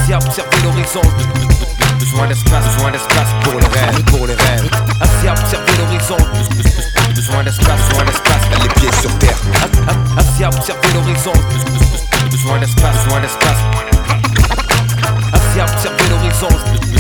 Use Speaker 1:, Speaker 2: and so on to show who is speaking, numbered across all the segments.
Speaker 1: Assis à observer l'horizon. Besoin d'espace pour les rêves. Assis à observer l'horizon. Besoin d'espace, les pieds sur terre. Assis à observer l'horizon. Besoin d'espace. Assis à observer l'horizon.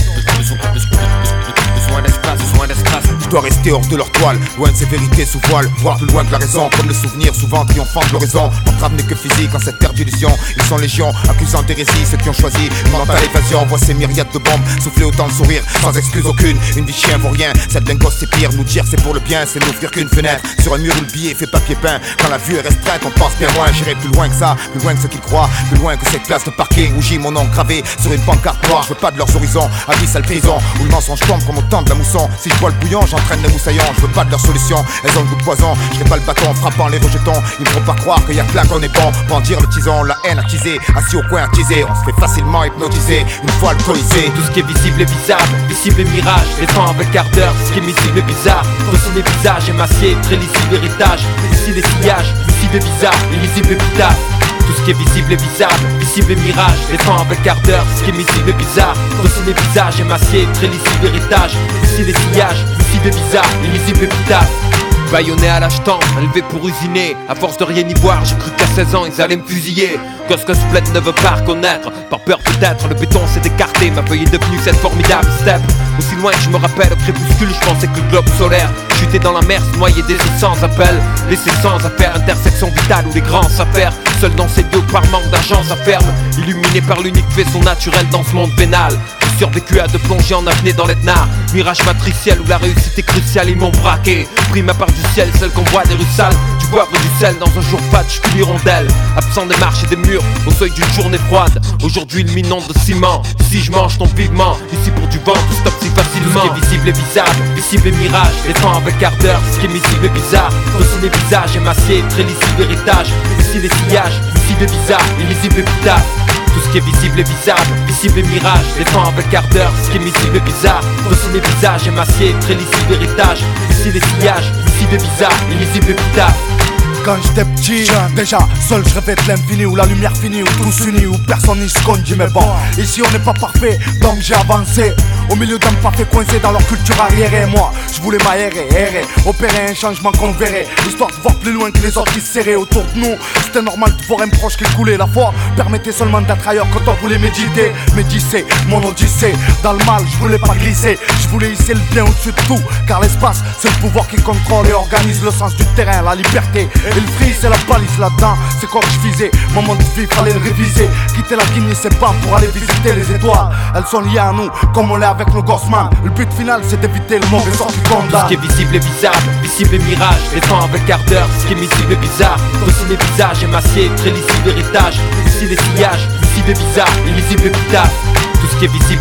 Speaker 1: Besoin d'espace.
Speaker 2: Je dois rester hors de leur toile, loin de ces vérités sous voile, voir plus loin que la raison, comme le souvenir souvent triomphant de l'horizon. L'entrave n'est que physique en cette terre d'illusion. Ils sont légion, accusant d'hérésie ceux qui ont choisi une mentale évasion. Voit ces myriades de bombes souffler autant de sourires, sans excuse aucune. Une vie de chien vaut rien, celle d'un gosse c'est pire. Nous dire c'est pour le bien, c'est n'ouvrir qu'une fenêtre sur un mur où le billet fait papier peint. Quand la vue est restreinte, on pense bien loin. J'irai plus loin que ça, plus loin que ceux qui croient, plus loin que cette place de parking où j'ai mon nom gravé sur une pancarte noire. Je veux pas de leurs horizons, avis sale prison où le mensonge tombe comme au temps de la mousson. Si je bois le bouillon, j'entraîne les moussaillons. Je veux pas de leur solution, elles ont le goût de poison. Je n'ai pas le bâton frappant les rejetons. Ils me font pas croire qu'il y a que là qu'on est bon. Bandir le tison, la haine attisée, assis au coin attisé. On se fait facilement hypnotiser, une fois alcoolisé.
Speaker 1: Tout ce qui est visible est bizarre, visible est mirage. Les temps avec ardeur, ce qui est visible est bizarre. Reçu les visages émaciés, très lisible héritage. Ici les sillages, visible est bizarre, invisible est bizarre. Tout ce qui est visible est visible est mirage. Les temps avec ardeur, ce qui est visible est bizarre. Reçu les visages émaciés, très lisible héritage. Ici les sillages, visible est bizarre, invisible est bizarre. Baïonné à l'âge temps, élevé pour usiner. À force de rien y voir, j'ai cru qu'à 16 ans ils allaient me fusiller. Gosse que Splet ne veut pas reconnaître. Par peur peut-être, le béton s'est écarté. Ma feuille est devenue cette formidable step. Aussi loin que je me rappelle, au crépuscule, je pensais que le globe solaire chutait dans la mer, se noyait des eaux sans appel. Laissé sans affaire, intersection vitale où les grands s'affairent. Seul dans ces lieux par manque d'argent s'afferme. Illuminé par l'unique faisceau naturel dans ce monde vénal. J'ai survécu à de plongées en apnée dans l'Etna. Mirage matriciel où la réussite est cruciale, ils m'ont braqué. Pris ma part du ciel, celle qu'on voit des rues sales. Du poivre et du sel dans un jour fat, je suis l'hirondelle. Absent des marches et des murs, au seuil d'une journée froide. Aujourd'hui il m'inonde de ciment. Ici je mange ton pigment, ici pour du vent, tout stop si facilement. Ce qui est visible est visible est mirage. Les temps avec ardeur, ce qui est visible est bizarre. Reçu les visages émaciés, très lisible héritage. Ici les sillages, visible est bizarre, invisible est bizarre. Tout ce qui est visible est mirage. Les temps avec ardeur, ce qui est visible est bizarre. Reçu les visages émaciés, très lisible héritage. Ici les sillages, visible est bizarre, invisible est bizarre.
Speaker 3: Quand j'étais petit, déjà seul je rêvais de l'infini où la lumière finit, où tout s'unit, où personne n'y se conduit. Mais bon, ici on n'est pas parfait, donc j'ai avancé au milieu d'un parfait coincé dans leur culture arriérée. Moi, je voulais m'aérer, errer, opérer un changement qu'on verrait, histoire de voir plus loin que les autres qui se serraient autour de nous. C'était normal de voir un proche qui coulait. La foi permettait seulement d'être ailleurs quand on voulait méditer. Méditer, mon odyssée, dans le mal, je voulais pas glisser. Je voulais hisser le bien au-dessus de tout, car l'espace, c'est le pouvoir qui contrôle et organise le sens du terrain, la liberté. Et le free c'est la balise là-dedans, c'est quoi que je visais. Moment de vie, fallait le réviser. Quitter la Guinée, c'est pas pour aller visiter les étoiles. Elles sont liées à nous, comme on l'est avec nos gossements. Le but final, c'est d'éviter le mauvais sort qui condamne.
Speaker 1: Ce qui est visible est mirage. Les temps avec ardeur, ce qui est visible est bizarre. Reçu les visages émaciés, très lisible héritage. Ici les sillages, visible est bizarre, invisible est bizarre. Tout ce qui est visible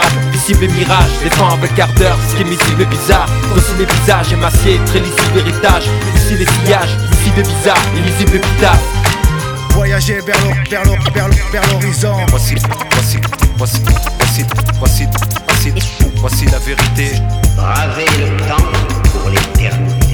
Speaker 1: est mirage. Les temps avec ardeur, ce qui est visible est bizarre. Reçu les visages émaciés, très lisible héritage. Ici les sillages, visible est bizarre, invisible est bizarre.
Speaker 3: Voyager vers l'horizon.
Speaker 1: Voici la vérité.
Speaker 4: Braver le temps pour l'éternité.